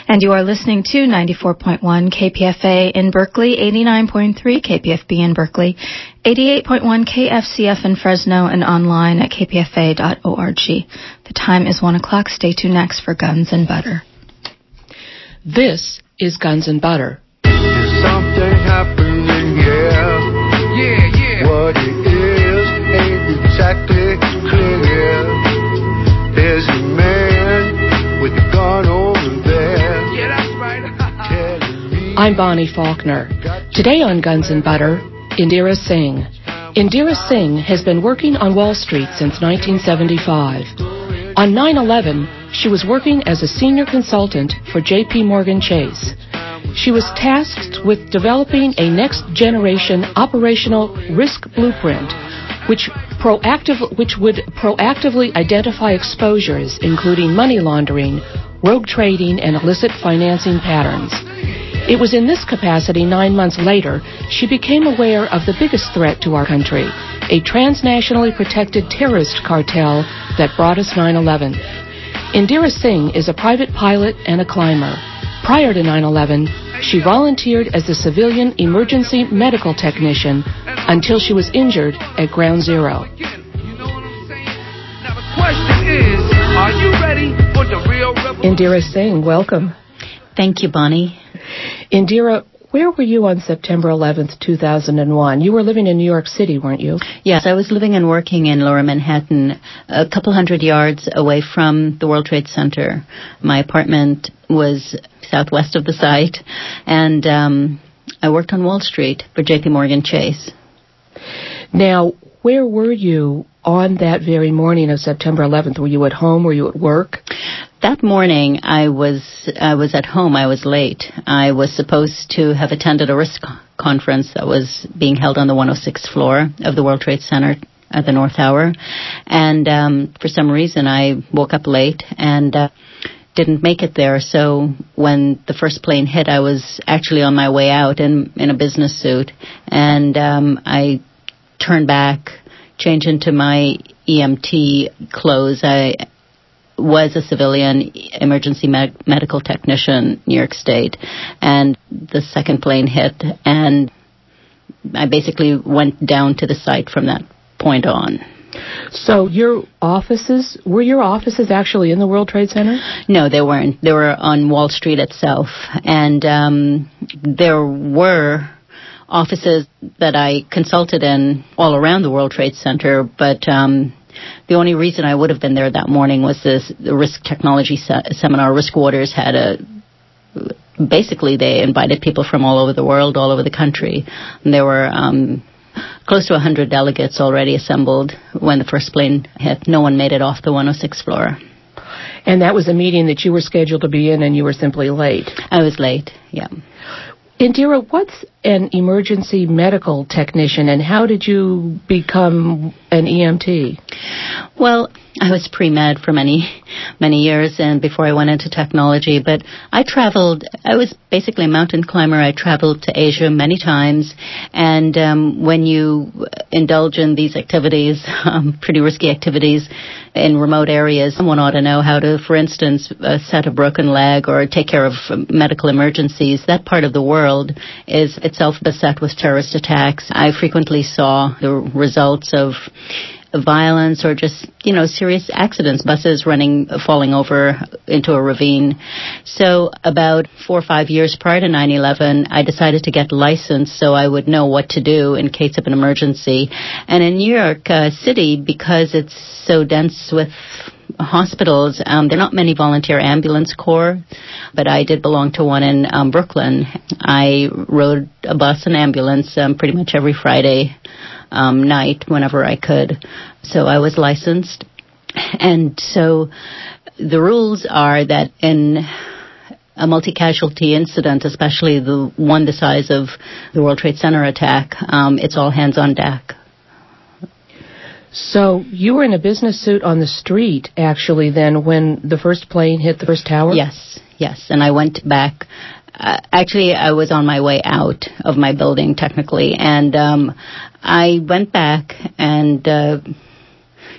And you are listening to 94.1 KPFA in Berkeley, 89.3 KPFB in Berkeley, 88.1 KFCF in Fresno, and online at kpfa.org. The time is 1 o'clock. Stay tuned next for Guns and Butter. This is Guns and Butter. There's something happening here. Yeah. What it is ain't exactly clear. There's a man with a gun over there. Yeah, that's right. I'm Bonnie Faulkner. Today on Guns and Butter, Indira Singh. Indira Singh has been working on Wall Street since 1975. On 9/11, she was working as a senior consultant for J.P. Morgan Chase. She was tasked with developing a next-generation operational risk blueprint which would proactively identify exposures, including money laundering, rogue trading, and illicit financing patterns. It was in this capacity 9 months later she became aware of the biggest threat to our country, a transnationally protected terrorist cartel that brought us 9/11. Indira Singh is a private pilot and a climber. Prior to 9/11, she volunteered as a civilian emergency medical technician until she was injured at Ground Zero. Indira Singh, welcome. Thank you, Bonnie. Indira, where were you on September 11th, 2001? You were living in New York City, weren't you? Yes, I was living and working in Lower Manhattan, a couple hundred yards away from the World Trade Center. My apartment was southwest of the site, and I worked on Wall Street for J.P. Morgan Chase. Now, where were you on that very morning of September 11th? Were you at home? Were you at work? That morning, I was at home. I was late. I was supposed to have attended a risk conference that was being held on the 106th floor of the World Trade Center at the North Tower. And for some reason, I woke up late and didn't make it there. So when the first plane hit, I was actually on my way out in a business suit. And I turned back, changed into my EMT clothes. I was a civilian emergency medical technician, New York State, and the second plane hit, and I basically went down to the site from that point on. So were your offices actually in the World Trade Center? No, they weren't. They were on Wall Street itself, and there were offices that I consulted in all around the World Trade Center, but the only reason I would have been there that morning was the Risk Technology Seminar. Risk Waters had basically they invited people from all over the world, all over the country. And there were close to 100 delegates already assembled when the first plane hit. No one made it off the 106th floor. And that was a meeting that you were scheduled to be in, and you were simply late. I was late, yeah. Indira, what's an emergency medical technician, and how did you become an EMT? Well, I was pre-med for many years and before I went into technology, but I was basically a mountain climber. I traveled to Asia many times, and when you indulge in these activities, pretty risky activities in remote areas, someone ought to know how to, for instance, set a broken leg or take care of medical emergencies. That part of the world is itself beset with terrorist attacks. I frequently saw the results of violence or just, serious accidents, buses falling over into a ravine. So about 4 or 5 years prior to 9/11, I decided to get licensed so I would know what to do in case of an emergency. And in New York City, because it's so dense with hospitals, there are not many volunteer ambulance corps, but I did belong to one in Brooklyn. I rode a bus and ambulance pretty much every Friday night whenever I could. So I was licensed. And so the rules are that in a multi-casualty incident, especially the one the size of the World Trade Center attack, it's all hands on deck. So you were in a business suit on the street, actually, then, when the first plane hit the first tower? Yes. And I went back. Actually, I was on my way out of my building, technically, and I went back and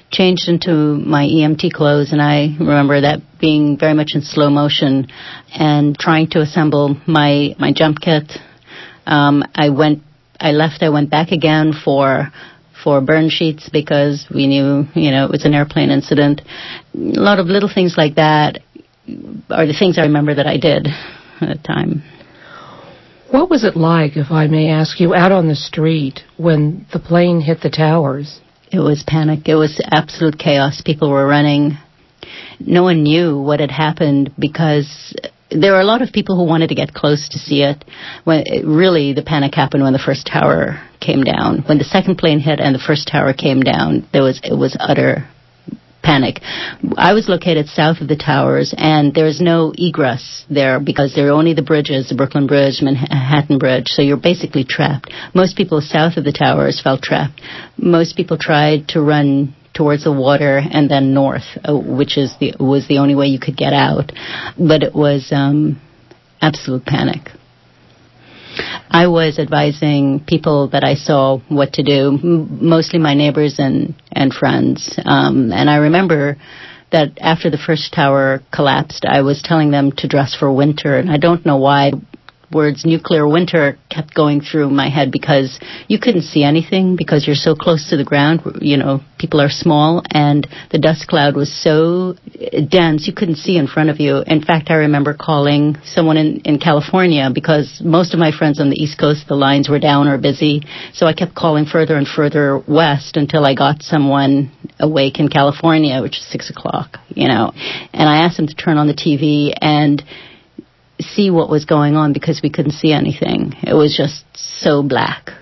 changed into my EMT clothes, and I remember that being very much in slow motion and trying to assemble my jump kit. I left, I went back again for burn sheets because we knew, it was an airplane incident. A lot of little things like that are the things I remember that I did at the time. What was it like, if I may ask you, out on the street when the plane hit the towers? It was panic. It was absolute chaos. People were running. No one knew what had happened because there were a lot of people who wanted to get close to see it. Really, the panic happened when the first tower came down. When the second plane hit and the first tower came down, it was utter panic. I was located south of the towers, and there's no egress there because there are only the bridges, the Brooklyn Bridge, Manhattan Bridge, so you're basically trapped. Most people south of the towers felt trapped. Most people tried to run towards the water and then north, which was the only way you could get out. But it was absolute panic. I was advising people that I saw what to do, mostly my neighbors and friends. And I remember that after the first tower collapsed, I was telling them to dress for winter. And I don't know why words nuclear winter kept going through my head because you couldn't see anything because you're so close to the ground. People are small and the dust cloud was so dense you couldn't see in front of you. In fact, I remember calling someone in California because most of my friends on the East Coast, the lines were down or busy. So I kept calling further and further west until I got someone awake in California, which is 6 o'clock, And I asked them to turn on the TV and see what was going on because we couldn't see anything. It was just so black.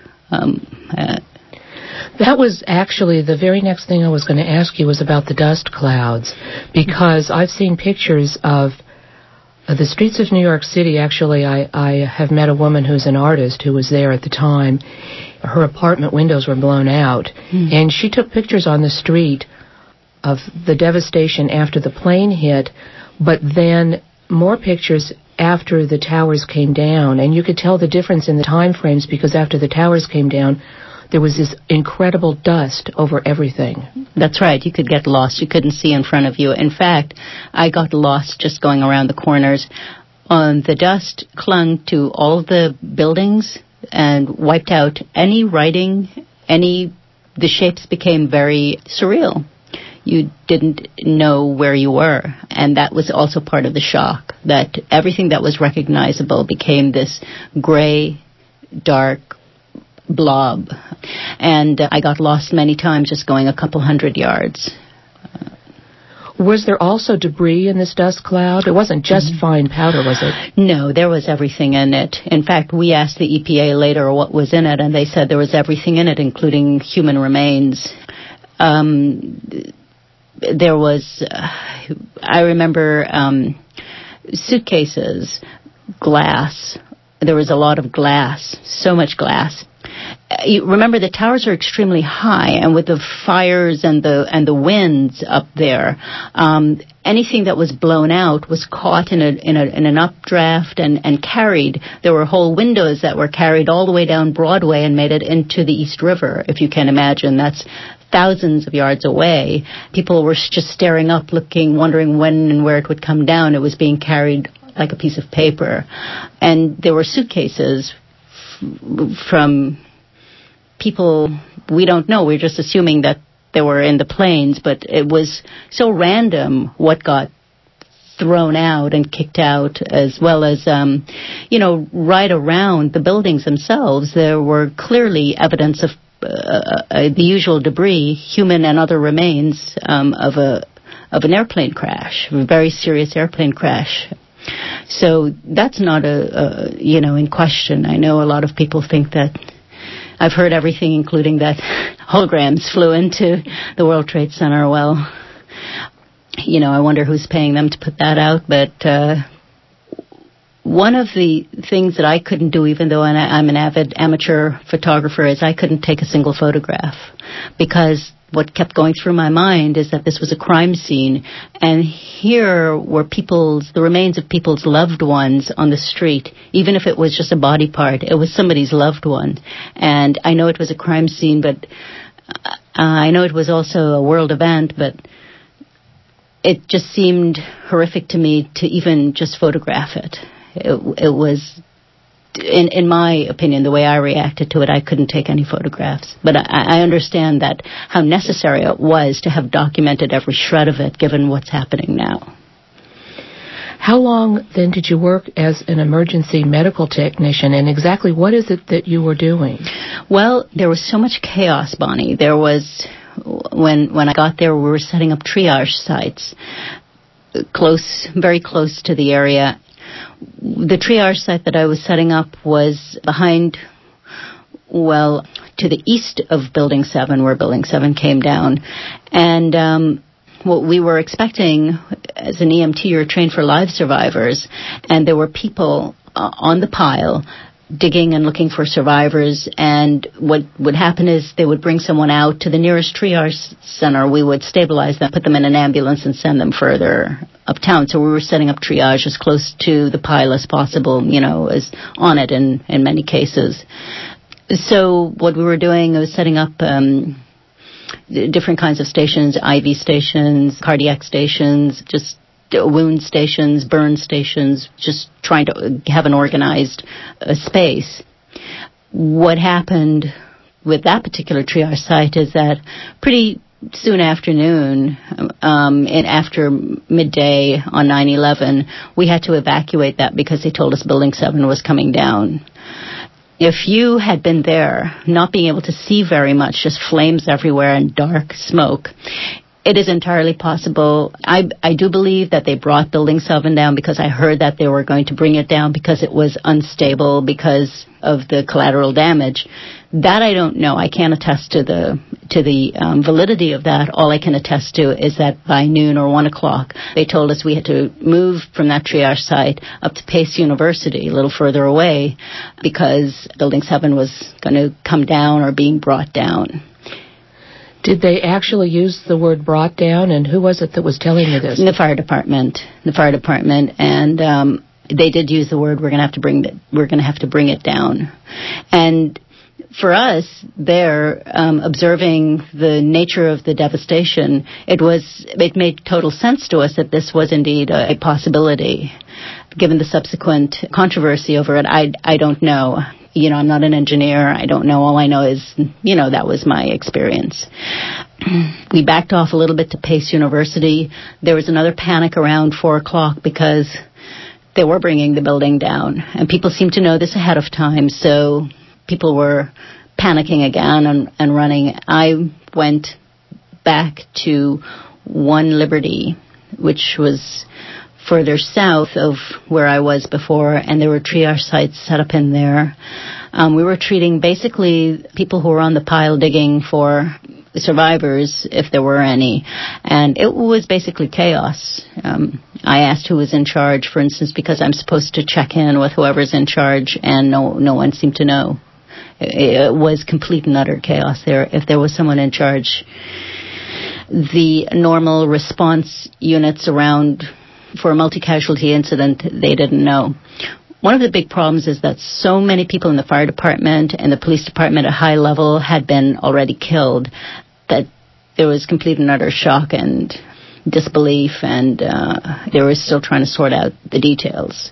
That was actually the very next thing I was going to ask you was about the dust clouds, because I've seen pictures of the streets of New York City. Actually, I have met a woman who's an artist who was there at the time. Her apartment windows were blown out, and she took pictures on the street of the devastation after the plane hit, but then more pictures after the towers came down, and you could tell the difference in the time frames because after the towers came down, there was this incredible dust over everything. That's right. You could get lost. You couldn't see in front of you. In fact, I got lost just going around the corners. The dust clung to all the buildings and wiped out any writing, the shapes became very surreal. You didn't know where you were. And that was also part of the shock, that everything that was recognizable became this gray, dark blob. And I got lost many times just going a couple hundred yards. Was there also debris in this dust cloud? It wasn't just fine powder, was it? No, there was everything in it. In fact, we asked the EPA later what was in it, and they said there was everything in it, including human remains. There was, I remember, suitcases, glass. There was a lot of glass, so much glass. You remember the towers are extremely high, and with the fires and the winds up there, anything that was blown out was caught in an updraft and carried. There were whole windows that were carried all the way down Broadway and made it into the East River, if you can imagine. That's thousands of yards away. People were just staring up, looking, wondering when and where it would come down. It was being carried like a piece of paper. And there were suitcases from people we don't know. We're just assuming that they were in the planes, but it was so random what got thrown out and kicked out, as well as, right around the buildings themselves, there were clearly evidence of the usual debris, human and other remains of an airplane crash, a very serious airplane crash. So that's not in question. I know a lot of people think that. I've heard everything, including that holograms flew into the World Trade Center. Well, I wonder who's paying them to put that out. But one of the things that I couldn't do, even though I'm an avid amateur photographer, is I couldn't take a single photograph, because what kept going through my mind is that this was a crime scene, and here were the remains of people's loved ones on the street. Even if it was just a body part, it was somebody's loved one. And I know it was a crime scene, but I know it was also a world event, but it just seemed horrific to me to even just photograph it. It was, in my opinion, the way I reacted to it, I couldn't take any photographs. But I understand that how necessary it was to have documented every shred of it, given what's happening now. How long, then, did you work as an emergency medical technician, and exactly what is it that you were doing? Well, there was so much chaos, Bonnie. There was, when I got there, we were setting up triage sites, very close to the area. The triage site that I was setting up was behind, well, to the east of Building 7, where Building 7 came down. And what we were expecting, as an EMT, you're trained for live survivors, and there were people on the pile digging and looking for survivors, and what would happen is they would bring someone out to the nearest triage center. We would stabilize them, put them in an ambulance, and send them further uptown. So we were setting up triage as close to the pile as possible, as on it in many cases. So what we were doing was setting up different kinds of stations, IV stations, cardiac stations, just wound stations, burn stations, just trying to have an organized space. What happened with that particular triage site is that pretty soon afternoon, and after midday on 9/11, we had to evacuate that because they told us Building 7 was coming down. If you had been there, not being able to see very much, just flames everywhere and dark smoke, it is entirely possible. I do believe that they brought Building 7 down because I heard that they were going to bring it down because it was unstable because of the collateral damage. That I don't know. I can't attest to the validity of that. All I can attest to is that by noon or 1 o'clock, they told us we had to move from that triage site up to Pace University, a little further away, because Building 7 was going to come down or being brought down. Did they actually use the word brought down, and who was it that was telling you this? The fire department, and they did use the word we're going to have to bring it down. And for us there, observing the nature of the devastation, it made total sense to us that this was indeed a possibility. Given the subsequent controversy over it, I don't know. I'm not an engineer. I don't know. All I know is, that was my experience. We backed off a little bit to Pace University. There was another panic around 4 o'clock because they were bringing the building down. And people seemed to know this ahead of time, so people were panicking again and running. I went back to 1 Liberty, which was further south of where I was before, and there were triage sites set up in there. We were treating basically people who were on the pile digging for survivors, if there were any, and it was basically chaos. I asked who was in charge, for instance, because I'm supposed to check in with whoever's in charge, and no one seemed to know. It was complete and utter chaos there. If there was someone in charge, the normal response units around for a multi-casualty incident, they didn't know. One of the big problems is that so many people in the fire department and the police department at high level had been already killed that there was complete and utter shock and disbelief, and they were still trying to sort out the details.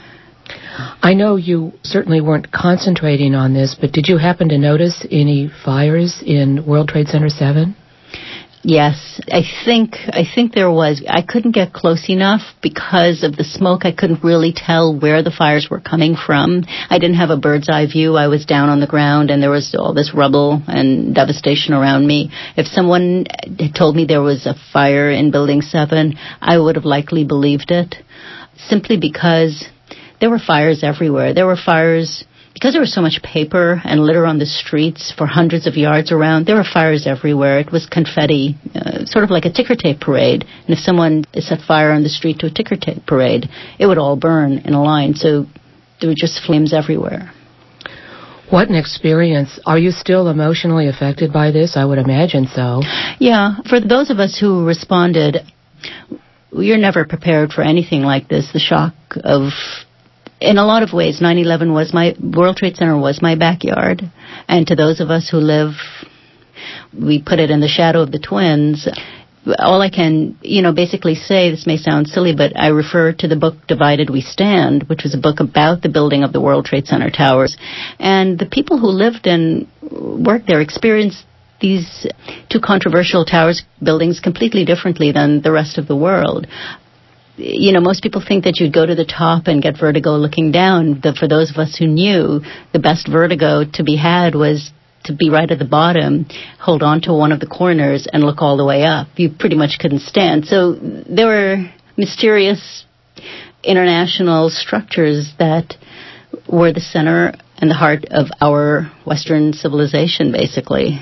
I know you certainly weren't concentrating on this, but did you happen to notice any fires in World Trade Center 7? Yes, I think there was. I couldn't get close enough because of the smoke. I couldn't really tell where the fires were coming from. I didn't have a bird's eye view. I was down on the ground and there was all this rubble and devastation around me. If someone had told me there was a fire in Building 7, I would have likely believed it, simply because there were fires everywhere. There were fires because there was so much paper and litter on the streets for hundreds of yards around. There were fires everywhere. It was confetti, sort of like a ticker tape parade. And if someone set fire on the street to a ticker tape parade, it would all burn in a line. So there were just flames everywhere. What an experience. Are you still emotionally affected by this? I would imagine so. Yeah. For those of us who responded, you're never prepared for anything like this. The shock of... In a lot of ways, 9/11 World Trade Center was my backyard. And to those of us who live we put it in the shadow of the twins. All I can, basically say, this may sound silly, but I refer to the book Divided We Stand, which was a book about the building of the World Trade Center towers. And the people who lived and worked there experienced these two controversial towers buildings completely differently than the rest of the world. Most people think that you'd go to the top and get vertigo looking down. For those of us who knew, the best vertigo to be had was to be right at the bottom, hold on to one of the corners, and look all the way up. You pretty much couldn't stand. So there were mysterious international structures that were the center and the heart of our Western civilization, basically.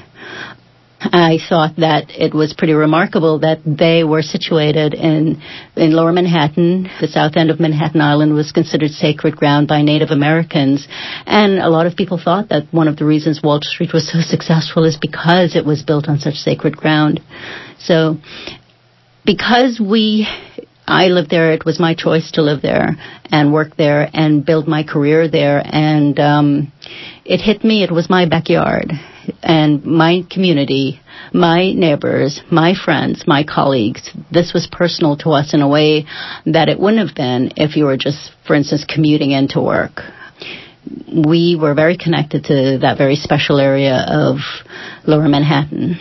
I thought that it was pretty remarkable that they were situated in Lower Manhattan. The south end of Manhattan Island was considered sacred ground by Native Americans. And a lot of people thought that one of the reasons Wall Street was so successful is because it was built on such sacred ground. So because I lived there, it was my choice to live there and work there and build my career there. And it hit me. It was my backyard. And my community, my neighbors, my friends, my colleagues, this was personal to us in a way that it wouldn't have been if you were just, for instance, commuting into work. We were very connected to that very special area of Lower Manhattan.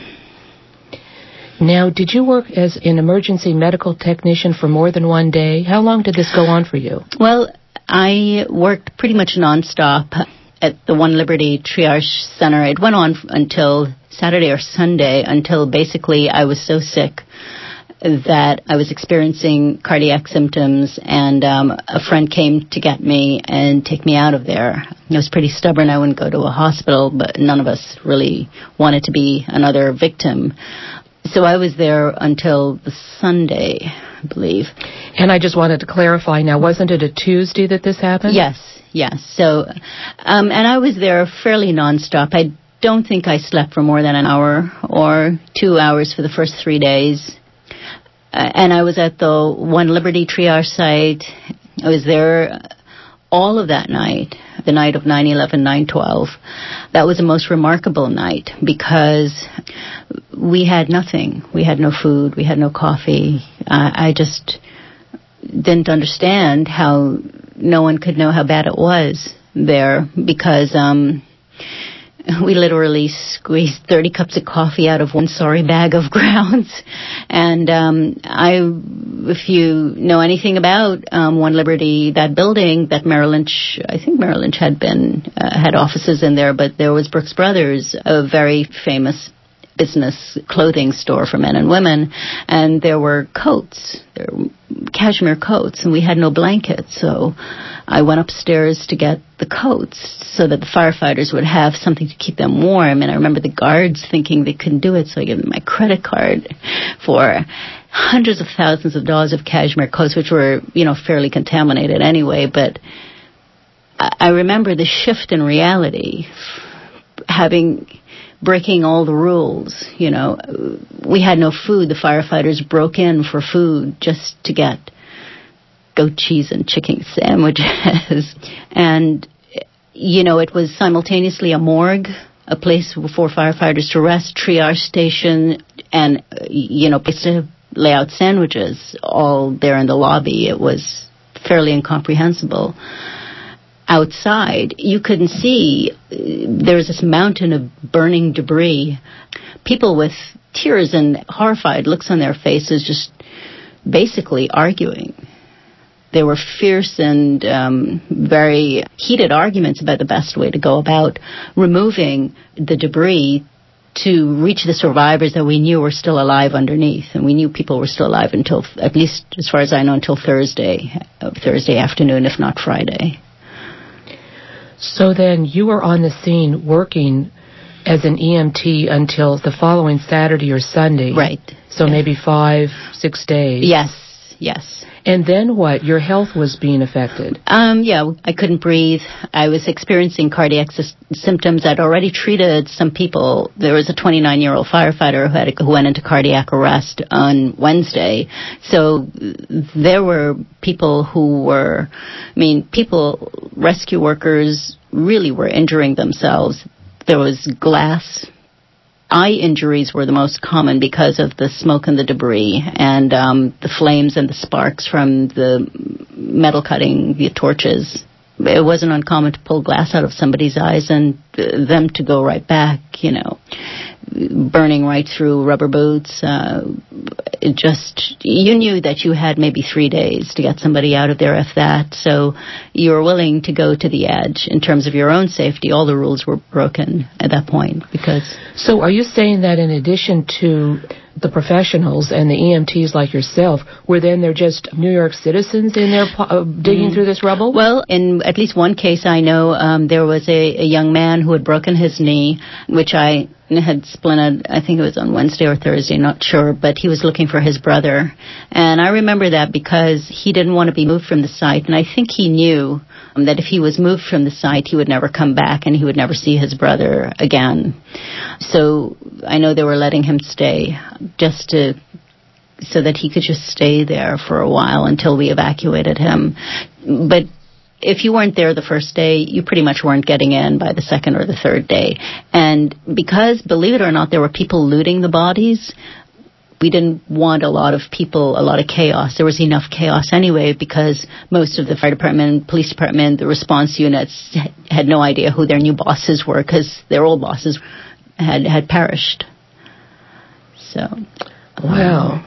Now, did you work as an emergency medical technician for more than one day? How long did this go on for you? Well, I worked pretty much nonstop at the One Liberty Triage Center. It went on until Saturday or Sunday, until basically I was so sick that I was experiencing cardiac symptoms, and a friend came to get me and take me out of there. I was pretty stubborn. I wouldn't go to a hospital, but none of us really wanted to be another victim. So I was there until the Sunday, I believe. And I just wanted to clarify now, wasn't it a Tuesday that this happened? Yes. So, and I was there fairly nonstop. I don't think I slept for more than an hour or 2 hours for the first 3 days. And I was at the One Liberty Triage site. I was there all of that night, the night of 9/11, 9/12. That was the most remarkable night because we had nothing. We had no food. We had no coffee. I just didn't understand how no one could know how bad it was there because we literally squeezed 30 cups of coffee out of one sorry bag of grounds. And if you know anything about One Liberty, that building that Merrill Lynch, I think Merrill Lynch had offices in there, but there was Brooks Brothers, a very famous business clothing store for men and women, and there were coats, cashmere coats, and we had no blankets, so I went upstairs to get the coats so that the firefighters would have something to keep them warm. And I remember the guards thinking they couldn't do it, so I gave them my credit card for hundreds of thousands of dollars of cashmere coats, which were, fairly contaminated anyway. But I remember the shift in reality, breaking all the rules. We had no food. The firefighters broke in for food just to get goat cheese and chicken sandwiches. And, it was simultaneously a morgue, a place for firefighters to rest, triage station, and, place to lay out sandwiches all there in the lobby. It was fairly incomprehensible. Outside, you couldn't see. There was this mountain of burning debris. People with tears and horrified looks on their faces, just basically arguing. There were fierce and very heated arguments about the best way to go about removing the debris to reach the survivors that we knew were still alive underneath. And we knew people were still alive until, at least as far as I know, until Thursday afternoon, if not Friday. So then you were on the scene working as an EMT until the following Saturday or Sunday. Right. So maybe 5-6 days. Yes. And then what? Your health was being affected. I couldn't breathe. I was experiencing cardiac symptoms. I'd already treated some people. There was a 29-year-old firefighter who went into cardiac arrest on Wednesday. So there were people rescue workers really were injuring themselves. There was glass eye injuries were the most common because of the smoke and the debris and the flames and the sparks from the metal cutting, the torches. It wasn't uncommon to pull glass out of somebody's eyes and them to go right back, burning right through rubber boots. You knew that you had maybe 3 days to get somebody out of there, if that. So you were willing to go to the edge in terms of your own safety. All the rules were broken at that point because... So are you saying that in addition to the professionals and the EMTs like yourself, were then they're just New York citizens in there digging through this rubble? Well, in at least one case I know, there was a young man who had broken his knee, which I had splinted, I think it was on Wednesday or Thursday, not sure, but he was looking for his brother. And I remember that because he didn't want to be moved from the site, and I think he knew that if he was moved from the site, he would never come back and he would never see his brother again. So I know they were letting him stay so that he could just stay there for a while until we evacuated him. But if you weren't there the first day, you pretty much weren't getting in by the second or the third day. And because, believe it or not, there were people looting the bodies, we didn't want a lot of chaos. There was enough chaos anyway because most of the fire department, police department, the response units had no idea who their new bosses were because their old bosses had perished. So, wow.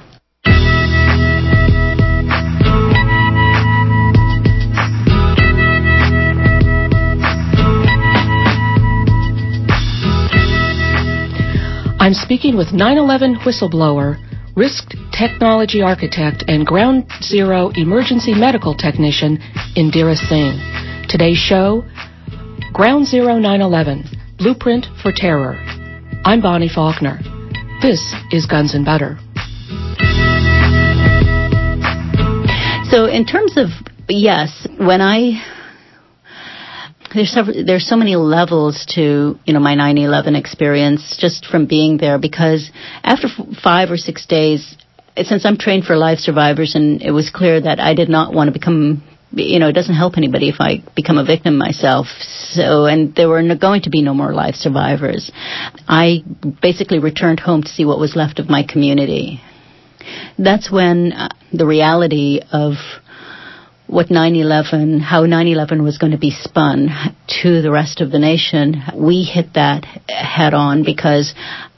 I'm speaking with 9/11 whistleblower, risk technology architect, and Ground Zero emergency medical technician, Indira Singh. Today's show, Ground Zero 9/11, Blueprint for Terror. I'm Bonnie Faulkner. This is Guns and Butter. So in terms of, yes, there's so many levels to, my 9/11 experience just from being there, because after 5 or 6 days, since I'm trained for live survivors, and it was clear that I did not want to become, it doesn't help anybody if I become a victim myself. So, and there were going to be no more live survivors. I basically returned home to see what was left of my community. That's when the reality of how 9/11 was going to be spun to the rest of the nation, we hit that head on, because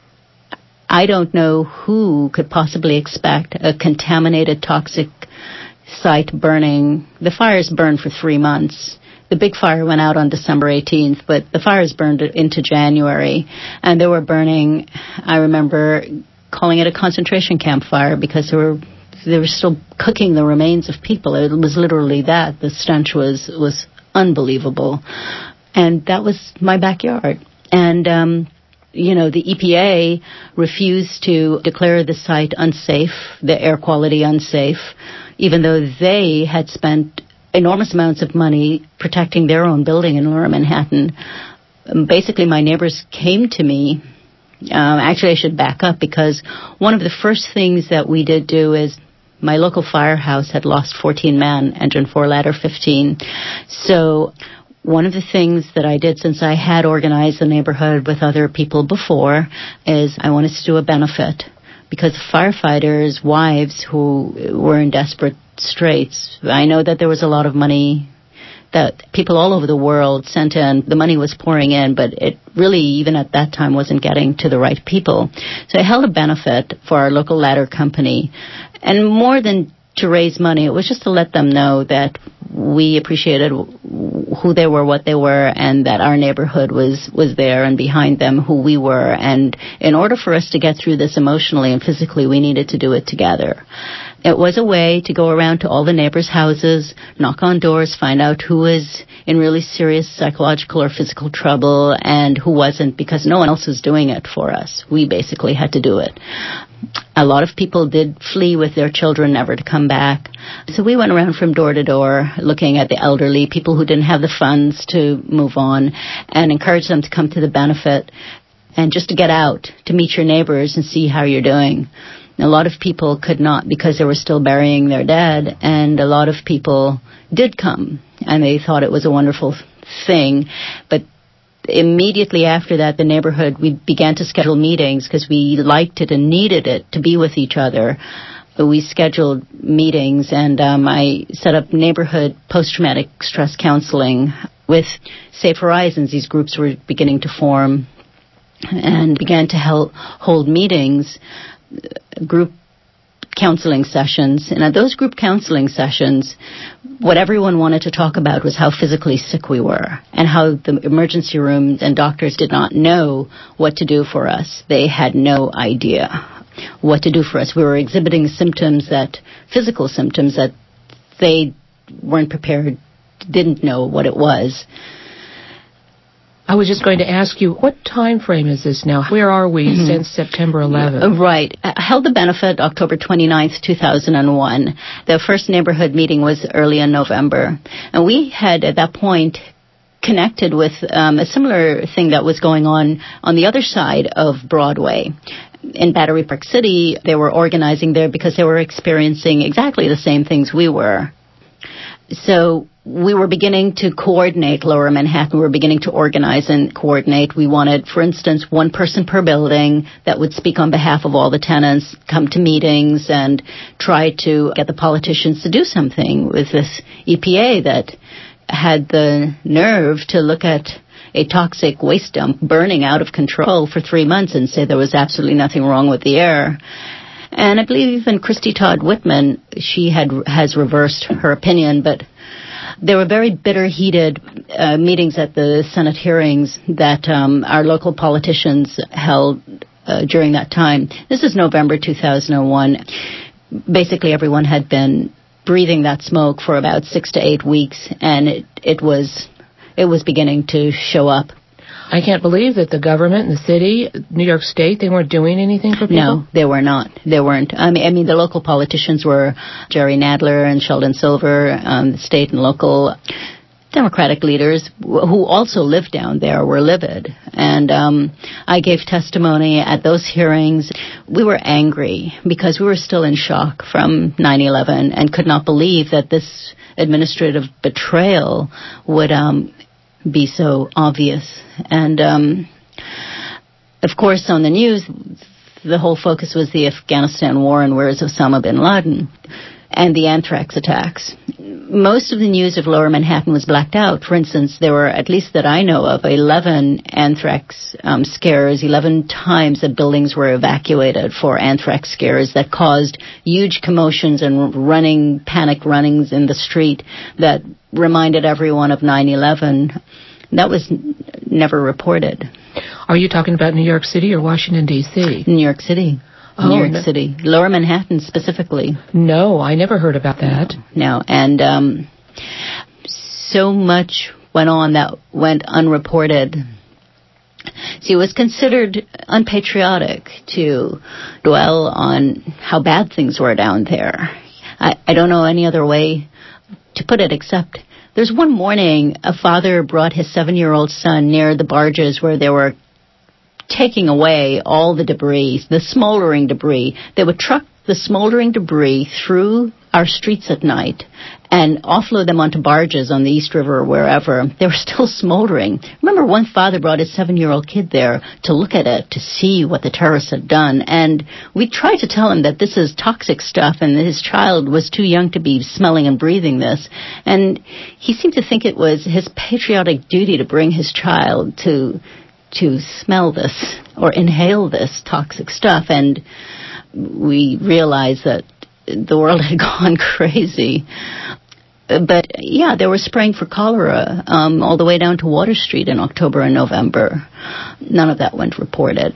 I don't know who could possibly expect a contaminated, toxic site burning. The fires burned for 3 months. The big fire went out on December 18th, but the fires burned into January, and they were burning. I remember calling it a concentration camp fire because they were still cooking the remains of people. It was literally that. The stench was unbelievable. And that was my backyard. And, the EPA refused to declare the site unsafe, the air quality unsafe, even though they had spent enormous amounts of money protecting their own building in Lower Manhattan. Basically, my neighbors came to me. Actually, I should back up, because one of the first things that we did do is my local firehouse had lost 14 men, engine 4, ladder 15. So one of the things that I did, since I had organized the neighborhood with other people before, is I wanted to do a benefit, because firefighters' wives who were in desperate straits, I know that there was a lot of money that people all over the world sent in. The money was pouring in, but it really, even at that time, wasn't getting to the right people. So I held a benefit for our local ladder company. And more than to raise money, it was just to let them know that we appreciated who they were, what they were, and that our neighborhood was there and behind them, who we were. And in order for us to get through this emotionally and physically, we needed to do it together. It was a way to go around to all the neighbors' houses, knock on doors, find out who was in really serious psychological or physical trouble and who wasn't, because no one else was doing it for us. We basically had to do it. A lot of people did flee with their children, never to come back. So we went around from door to door looking at the elderly, people who didn't have the funds to move on, and encouraged them to come to the benefit and just to get out, to meet your neighbors and see how you're doing. A lot of people could not, because they were still burying their dead, and a lot of people did come, and they thought it was a wonderful thing. But immediately after that, the neighborhood, we began to schedule meetings because we liked it and needed it to be with each other. We scheduled meetings, and I set up neighborhood post-traumatic stress counseling with Safe Horizons. These groups were beginning to form and began to hold meetings, group counseling sessions. And at those group counseling sessions, what everyone wanted to talk about was how physically sick we were and how the emergency rooms and doctors did not know what to do for us. They had no idea what to do for us. We were exhibiting physical symptoms that they weren't prepared, didn't know what it was. I was just going to ask you, what time frame is this now? Where are we since September 11th? Right. I held the benefit October 29th, 2001. The first neighborhood meeting was early in November. And we had, at that point, connected with a similar thing that was going on the other side of Broadway. In Battery Park City, they were organizing there because they were experiencing exactly the same things we were. So we were beginning to coordinate Lower Manhattan. We were beginning to organize and coordinate. We wanted, for instance, one person per building that would speak on behalf of all the tenants, come to meetings, and try to get the politicians to do something with this EPA that had the nerve to look at a toxic waste dump burning out of control for 3 months and say there was absolutely nothing wrong with the air. And I believe even Christy Todd Whitman, she has reversed her opinion, but there were very bitter, heated meetings at the Senate hearings that our local politicians held during that time. This is November 2001. Basically, everyone had been breathing that smoke for about 6 to 8 weeks, and it was beginning to show up. I can't believe that the government and the city, New York State, they weren't doing anything for people? No, they were not. They weren't. I mean, the local politicians were Jerry Nadler and Sheldon Silver, the state and local Democratic leaders who also lived down there were livid. And I gave testimony at those hearings. We were angry because we were still in shock from 9/11 and could not believe that this administrative betrayal would be so obvious. And of course, on the news, the whole focus was the Afghanistan war and where is Osama bin Laden and the anthrax attacks. Most of the news of Lower Manhattan was blacked out. For instance, there were, at least that I know of, 11 anthrax scares, 11 times that buildings were evacuated for anthrax scares that caused huge commotions and panic runnings in the street that reminded everyone of 9/11. That was never reported. Are you talking about New York City or Washington, D.C.? New York City. Oh, New York City. Lower Manhattan specifically. No, I never heard about that. No. And so much went on that went unreported. See, it was considered unpatriotic to dwell on how bad things were down there. I don't know any other way to put it except there's one morning a father brought his 7-year-old son near the barges where they were taking away all the debris, the smoldering debris. They would truck the smoldering debris through our streets at night and offload them onto barges on the East River or wherever. They were still smoldering. Remember, one father brought his 7-year-old kid there to look at it, to see what the terrorists had done. And we tried to tell him that this is toxic stuff and that his child was too young to be smelling and breathing this. And he seemed to think it was his patriotic duty to bring his child to smell this or inhale this toxic stuff. And we realized that the world had gone crazy. But, yeah, they were spraying for cholera all the way down to Water Street in October and November. None of that went reported.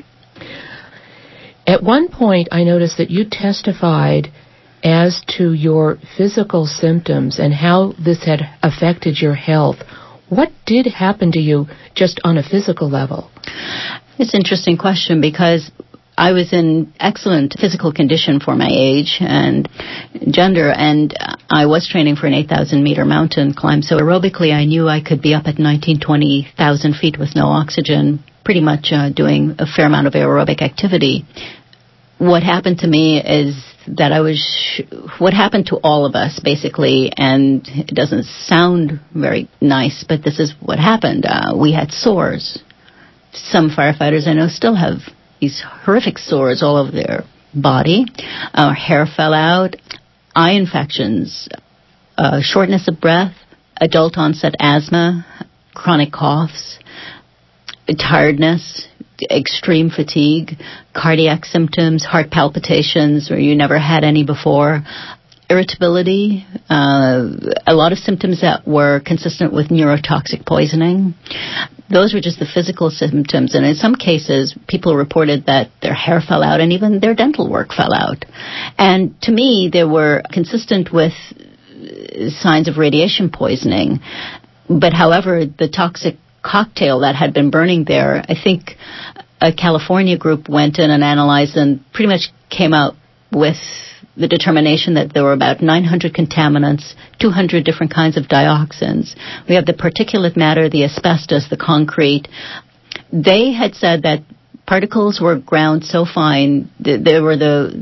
At one point, I noticed that you testified as to your physical symptoms and how this had affected your health. What did happen to you just on a physical level? It's an interesting question because I was in excellent physical condition for my age and gender, and I was training for an 8,000-meter mountain climb. So aerobically, I knew I could be up at 20,000 feet with no oxygen, pretty much doing a fair amount of aerobic activity. what happened to me is that what happened to all of us, basically, and it doesn't sound very nice, but this is what happened. We had sores. Some firefighters I know still have these horrific sores all over their body. Our hair fell out, eye infections, shortness of breath, adult onset asthma, chronic coughs, tiredness, extreme fatigue, cardiac symptoms, heart palpitations where you never had any before, irritability, a lot of symptoms that were consistent with neurotoxic poisoning. Those were just the physical symptoms, and in some cases, people reported that their hair fell out and even their dental work fell out. And to me, they were consistent with signs of radiation poisoning. But however, the toxic cocktail that had been burning there, I think a California group went in and analyzed and pretty much came out with the determination that there were about 900 contaminants, 200 different kinds of dioxins. We have the particulate matter, the asbestos, the concrete. They had said that particles were ground so fine that they were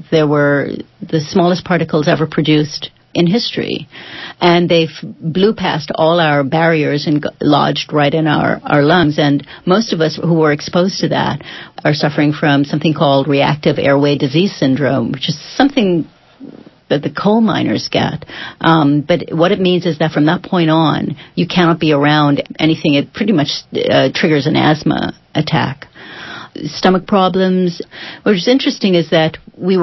the smallest particles ever produced in history. And they blew past all our barriers and lodged right in our lungs. And most of us who were exposed to that are suffering from something called reactive airway disease syndrome, which is something that the coal miners get. But what it means is that from that point on, you cannot be around anything. It pretty much triggers an asthma attack. Stomach problems. What is interesting is that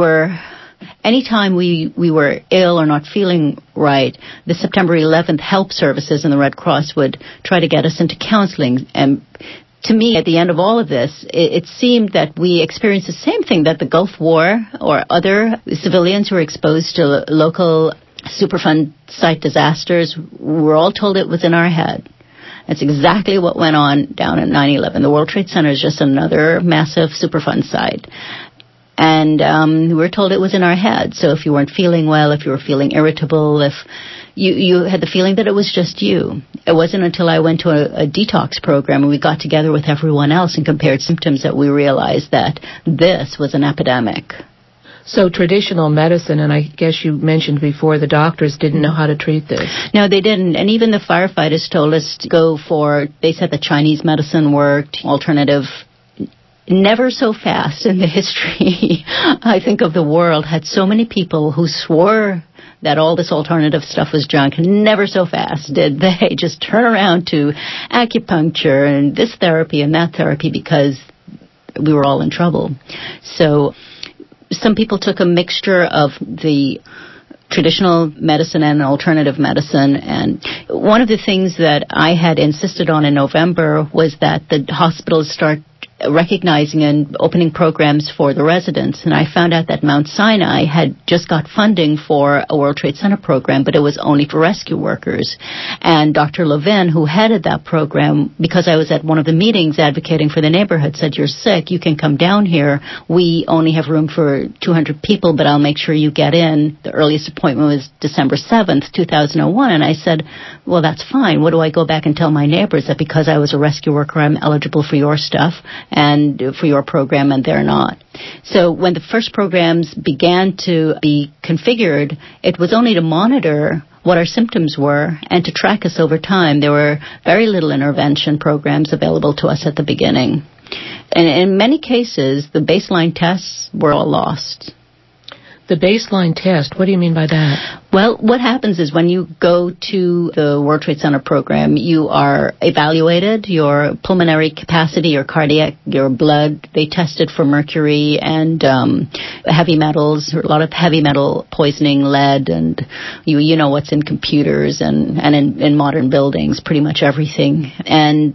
anytime we were ill or not feeling right, the September 11th help services and the Red Cross would try to get us into counseling. And to me, at the end of all of this, it seemed that we experienced the same thing that the Gulf War or other civilians who were exposed to local Superfund site disasters were all told it was in our head. That's exactly what went on down at 9/11. The World Trade Center is just another massive Superfund site. And we were told it was in our head. So if you weren't feeling well, if you were feeling irritable, if you had the feeling that it was just you. It wasn't until I went to a detox program and we got together with everyone else and compared symptoms that we realized that this was an epidemic. So traditional medicine, and I guess you mentioned before the doctors didn't know how to treat this. No, they didn't. And even the firefighters told us to go they said that Chinese medicine worked, alternative. Never so fast in the history, I think, of the world had so many people who swore that all this alternative stuff was junk. Never so fast did they just turn around to acupuncture and this therapy and that therapy because we were all in trouble. So some people took a mixture of the traditional medicine and alternative medicine. And one of the things that I had insisted on in November was that the hospitals start recognizing and opening programs for the residents. And I found out that Mount Sinai had just got funding for a World Trade Center program, but it was only for rescue workers. And Dr. Levin, who headed that program, because I was at one of the meetings advocating for the neighborhood, said, "You're sick, you can come down here. We only have room for 200 people, but I'll make sure you get in." The earliest appointment was December 7th, 2001. And I said, "Well, that's fine. What do I go back and tell my neighbors that because I was a rescue worker, I'm eligible for your stuff and for your program, and they're not?" So when the first programs began to be configured, it was only to monitor what our symptoms were and to track us over time. There were very little intervention programs available to us at the beginning. And in many cases, the baseline tests were all lost. The baseline test, what do you mean by that? Well, what happens is when you go to the World Trade Center program, you are evaluated, your pulmonary capacity, your cardiac, your blood. They tested for mercury and heavy metals, a lot of heavy metal poisoning, lead, and you know what's in computers and in modern buildings, pretty much everything. And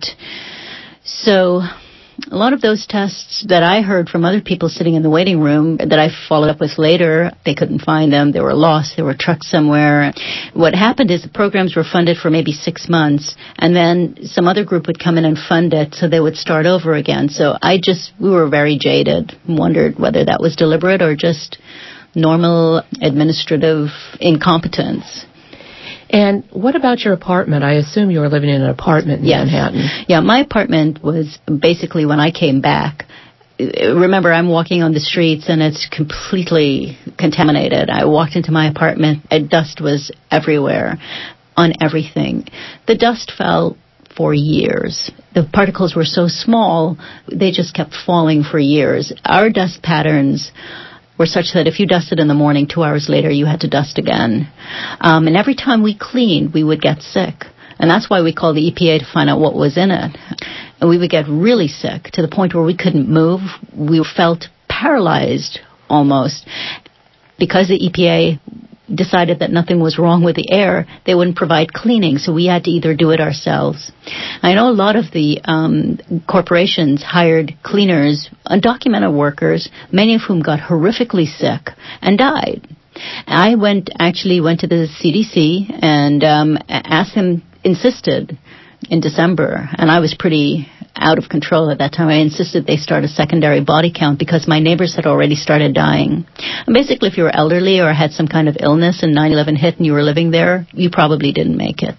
so a lot of those tests that I heard from other people sitting in the waiting room that I followed up with later, they couldn't find them. They were lost. They were trucked somewhere. What happened is the programs were funded for maybe 6 months, and then some other group would come in and fund it, so they would start over again. So we were very jaded, wondered whether that was deliberate or just normal administrative incompetence. And what about your apartment? I assume you were living in an apartment in Manhattan. Yeah, my apartment was basically, when I came back, remember, I'm walking on the streets and it's completely contaminated. I walked into my apartment and dust was everywhere on everything. The dust fell for years. The particles were so small, they just kept falling for years. Our dust patterns were such that if you dusted in the morning, 2 hours later, you had to dust again. And every time we cleaned, we would get sick. And that's why we called the EPA to find out what was in it. And we would get really sick to the point where we couldn't move. We felt paralyzed almost. Because the EPA decided that nothing was wrong with the air, they wouldn't provide cleaning, so we had to either do it ourselves. I know a lot of the corporations hired cleaners, undocumented workers, many of whom got horrifically sick and died. I actually went to the CDC and asked them, insisted in December, and I was pretty out of control at that time. I insisted they start a secondary body count because my neighbors had already started dying. And basically, if you were elderly or had some kind of illness and 9/11 hit and you were living there, you probably didn't make it.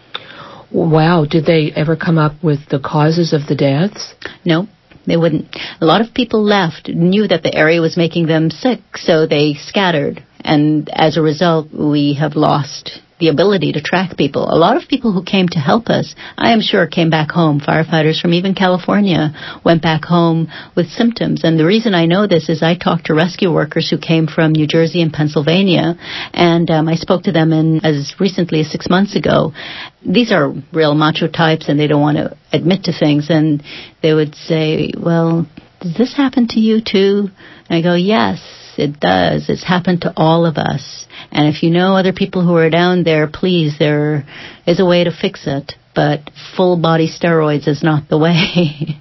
Wow. Did they ever come up with the causes of the deaths? No, they wouldn't. A lot of people left, knew that the area was making them sick, so they scattered. And as a result, we have lost the ability to track people. A lot of people who came to help us, I am sure, came back home. Firefighters from even California went back home with symptoms. And the reason I know this is I talked to rescue workers who came from New Jersey and Pennsylvania, and I spoke to them as recently as 6 months ago. These are real macho types, and they don't want to admit to things. And they would say, well, does this happen to you too? And I go, yes, it does. It's happened to all of us. And if you know other people who are down there, please, there is a way to fix it. But full-body steroids is not the way.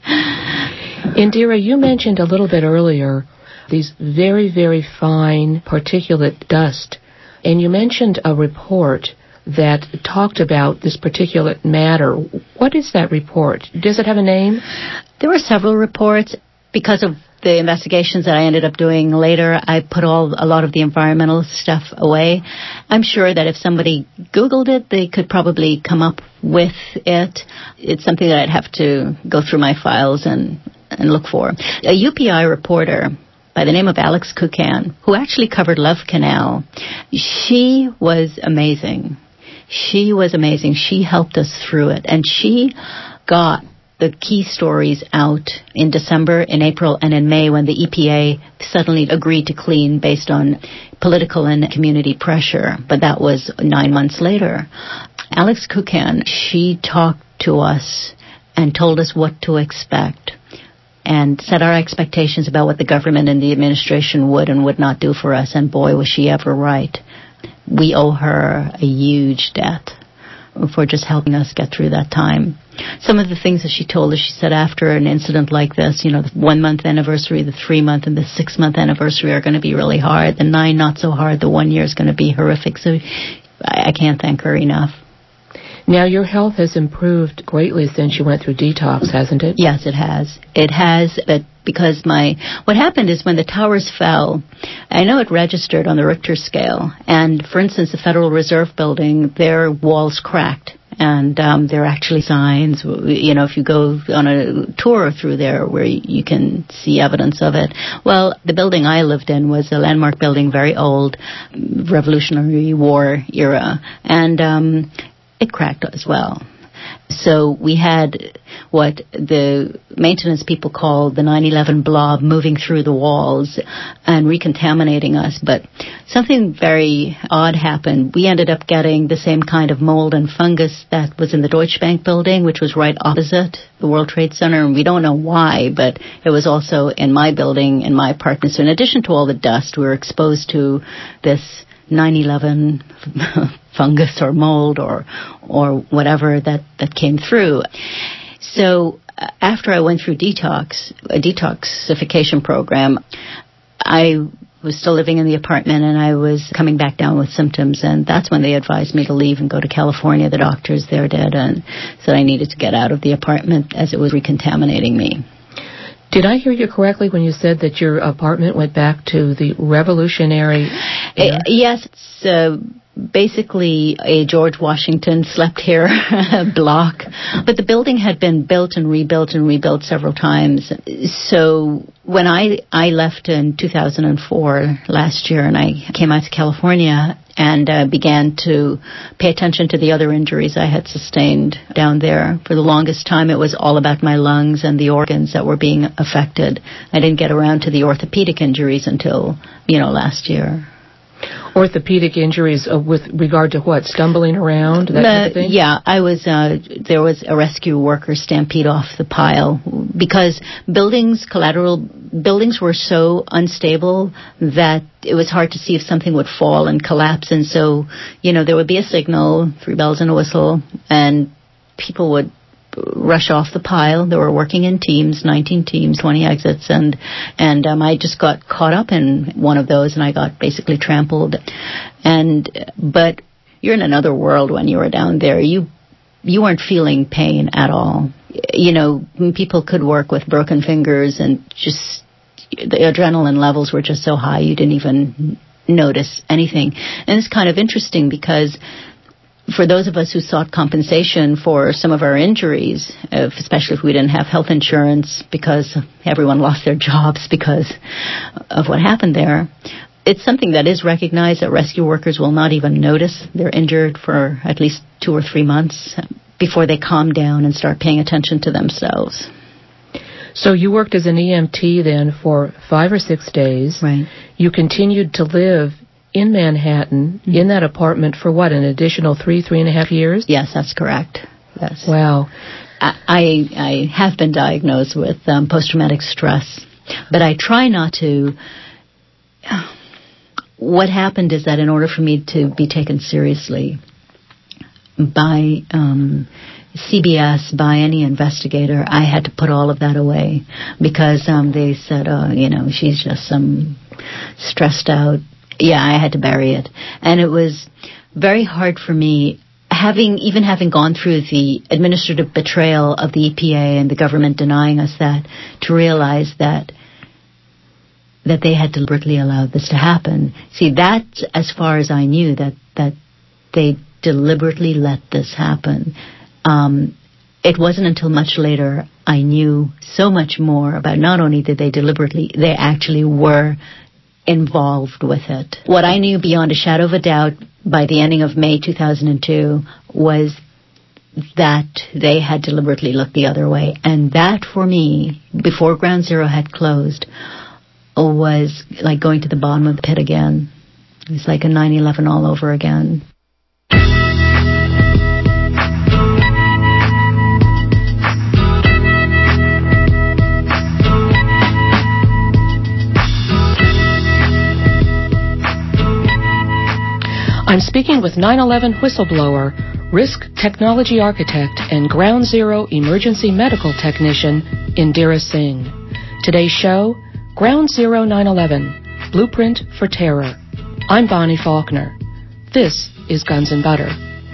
Indira, you mentioned a little bit earlier these very, very fine particulate dust. And you mentioned a report that talked about this particulate matter. What is that report? Does it have a name? There were several reports. Because of the investigations that I ended up doing later, I put a lot of the environmental stuff away. I'm sure that if somebody Googled it, they could probably come up with it. It's something that I'd have to go through my files and look for. A UPI reporter by the name of Alex Kukan, who actually covered Love Canal, she was amazing. She was amazing. She helped us through it, and she got the key stories out in December, in April, and in May when the EPA suddenly agreed to clean based on political and community pressure. But that was 9 months later. Alex Kukan, she talked to us and told us what to expect and set our expectations about what the government and the administration would and would not do for us. And boy, was she ever right. We owe her a huge debt for just helping us get through that time. Some of the things that she told us, she said after an incident like this, you know, the 1 month anniversary, the 3 month and the 6 month anniversary are going to be really hard. The 9 not so hard. The 1 year is going to be horrific. So I can't thank her enough. Now, your health has improved greatly since you went through detox, hasn't it? Yes, it has. It has, but because what happened is when the towers fell, I know it registered on the Richter scale. And, for instance, the Federal Reserve Building, their walls cracked. And there are actually signs, you know, if you go on a tour through there where you can see evidence of it. Well, the building I lived in was a landmark building, very old, Revolutionary War era. And it cracked as well. So we had what the maintenance people call the 9/11 blob moving through the walls and recontaminating us. But something very odd happened. We ended up getting the same kind of mold and fungus that was in the Deutsche Bank building, which was right opposite the World Trade Center. And we don't know why, but it was also in my building, in my apartment. So in addition to all the dust, we were exposed to this 9/11 fungus or mold or whatever that came through. So after I went through a detoxification program, I was still living in the apartment and I was coming back down with symptoms, and that's when they advised me to leave and go to California. The doctors there did, and said I needed to get out of the apartment as it was recontaminating me. Did I hear you correctly when you said that your apartment went back to the Revolutionary era? Yes, it's basically a George Washington slept here block. But the building had been built and rebuilt several times. So when I left in 2004, last year, and I came out to California and began to pay attention to the other injuries I had sustained down there. For the longest time, it was all about my lungs and the organs that were being affected. I didn't get around to the orthopedic injuries until, last year. Orthopedic injuries with regard to what? Stumbling around, that kind of thing? Yeah, I was. There was a rescue worker stampede off the pile because collateral buildings were so unstable that it was hard to see if something would fall and collapse. And so, there would be a signal, 3 bells and a whistle, and people would rush off the pile. They were working in teams, 19 teams, 20 exits, and I just got caught up in one of those, and I got basically trampled. But you're in another world when you were down there. You weren't feeling pain at all. People could work with broken fingers, and just the adrenaline levels were just so high you didn't even notice anything. And it's kind of interesting because for those of us who sought compensation for some of our injuries, especially if we didn't have health insurance because everyone lost their jobs because of what happened there, it's something that is recognized that rescue workers will not even notice they're injured for at least 2 or 3 months before they calm down and start paying attention to themselves. So you worked as an EMT then for 5 or 6 days. Right. You continued to live in Manhattan, in that apartment for what, an additional 3.5 years? Yes, that's correct. Yes. Wow. I have been diagnosed with post-traumatic stress, but I try not to. What happened is that in order for me to be taken seriously by CBS, by any investigator, I had to put all of that away because they said, she's just some stressed out. Yeah, I had to bury it. And it was very hard for me, having gone through the administrative betrayal of the EPA and the government denying us that, to realize that they had deliberately allowed this to happen. See, that's as far as I knew, that they deliberately let this happen. It wasn't until much later I knew so much more about not only did they actually were involved with it. What I knew beyond a shadow of a doubt by the ending of May 2002 was that they had deliberately looked the other way. And that, for me, before Ground Zero had closed, was like going to the bottom of the pit again. It was like a 9/11 all over again. I'm speaking with 9/11 whistleblower, risk technology architect, and Ground Zero emergency medical technician, Indira Singh. Today's show, Ground Zero 9/11, Blueprint for Terror. I'm Bonnie Faulkner. This is Guns and Butter.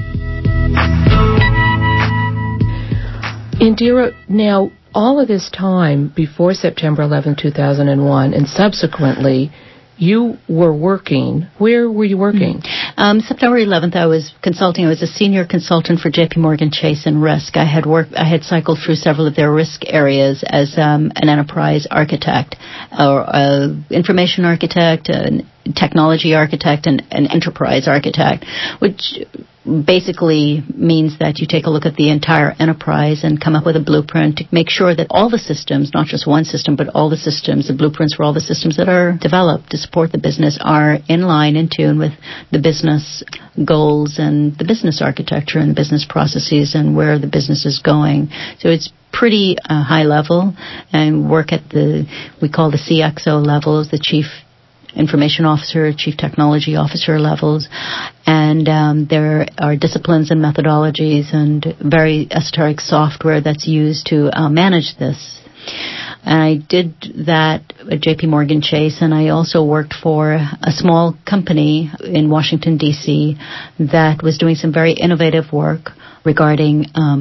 Indira, now, all of this time before September 11, 2001, and subsequently, you were working. Where were you working? September 11th, I was consulting. I was a senior consultant for J.P. Morgan Chase and Risk. I had cycled through several of their risk areas as an enterprise architect, or information architect, a technology architect, and an enterprise architect, which basically means that you take a look at the entire enterprise and come up with a blueprint to make sure that all the systems, not just one system, but all the systems, the blueprints for all the systems that are developed to support the business are in line, in tune with the business goals and the business architecture and the business processes and where the business is going. So it's pretty high level, and work at we call the CXO levels, the Chief Information Officer, Chief Technology Officer levels, and there are disciplines and methodologies and very esoteric software that's used to manage this. And I did that at J.P. Morgan Chase, and I also worked for a small company in Washington, D.C. that was doing some very innovative work regarding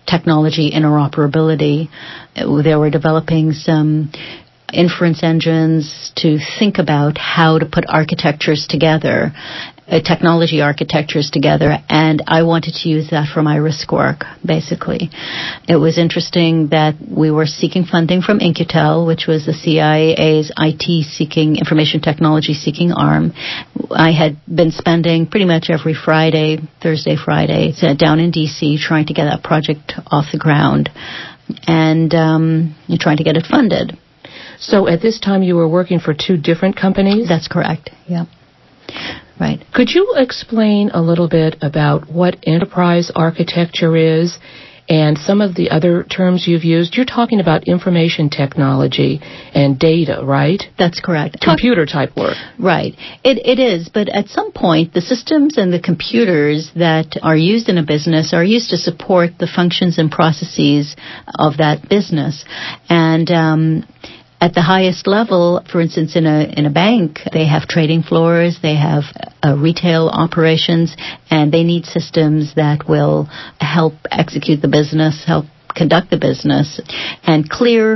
technology interoperability. They were developing some inference engines to think about how to put architectures together, technology architectures together, and I wanted to use that for my risk work, basically. It was interesting that we were seeking funding from In-Q-Tel, which was the CIA's IT-seeking, information technology-seeking arm. I had been spending pretty much every Friday, Thursday, Friday, down in D.C. trying to get that project off the ground and trying to get it funded. So at this time you were working for two different companies? That's correct, yeah. Right. Could you explain a little bit about what enterprise architecture is and some of the other terms you've used? You're talking about information technology and data, right? That's correct. Computer type work. Right. It is, but at some point, the systems and the computers that are used in a business are used to support the functions and processes of that business. And at the highest level, for instance, in a bank, they have trading floors, they have retail operations, and they need systems that will help execute the business, help conduct the business, and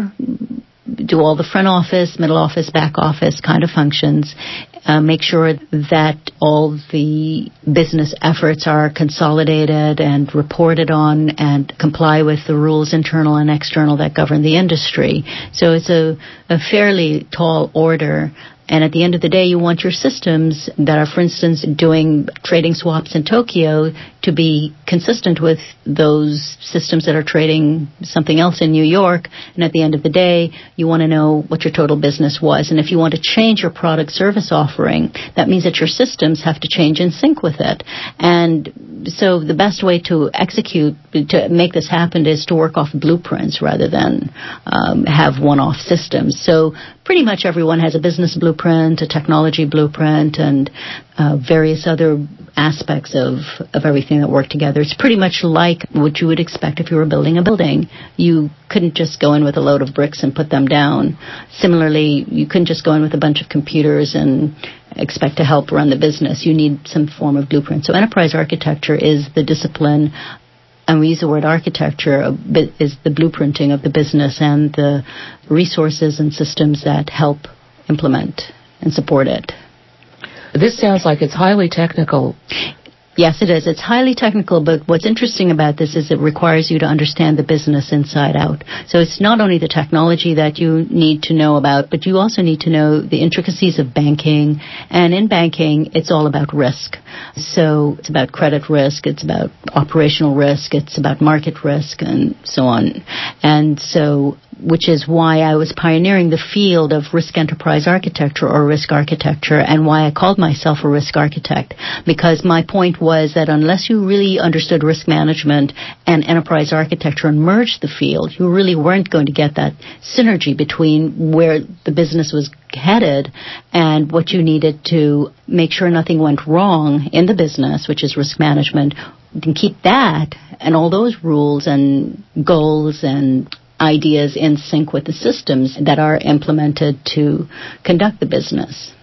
do all the front office, middle office, back office kind of functions. Make sure that all the business efforts are consolidated and reported on and comply with the rules, internal and external, that govern the industry. So it's a fairly tall order. And at the end of the day, you want your systems that are, for instance, doing trading swaps in Tokyo to be consistent with those systems that are trading something else in New York. And at the end of the day, you want to know what your total business was. And if you want to change your product service offering, that means that your systems have to change in sync with it. And so the best way to make this happen is to work off blueprints rather than have one-off systems. So pretty much everyone has a business blueprint, a technology blueprint, and various other aspects of everything that work together. It's pretty much like what you would expect if you were building a building. You couldn't just go in with a load of bricks and put them down. Similarly, you couldn't just go in with a bunch of computers and expect to help run the business. You need some form of blueprint. So enterprise architecture is the discipline, and we use the word architecture, is the blueprinting of the business and the resources and systems that help implement and support it. This sounds like it's highly technical. Yes, it is. It's highly technical, but what's interesting about this is it requires you to understand the business inside out. So it's not only the technology that you need to know about, but you also need to know the intricacies of banking. And in banking, it's all about risk. So it's about credit risk, it's about operational risk, it's about market risk, and so on. And so, which is why I was pioneering the field of risk enterprise architecture or risk architecture, and why I called myself a risk architect, because my point was that unless you really understood risk management and enterprise architecture and merged the field, you really weren't going to get that synergy between where the business was headed and what you needed to make sure nothing went wrong in the business, which is risk management. You can keep that and all those rules and goals and ideas in sync with the systems that are implemented to conduct the business.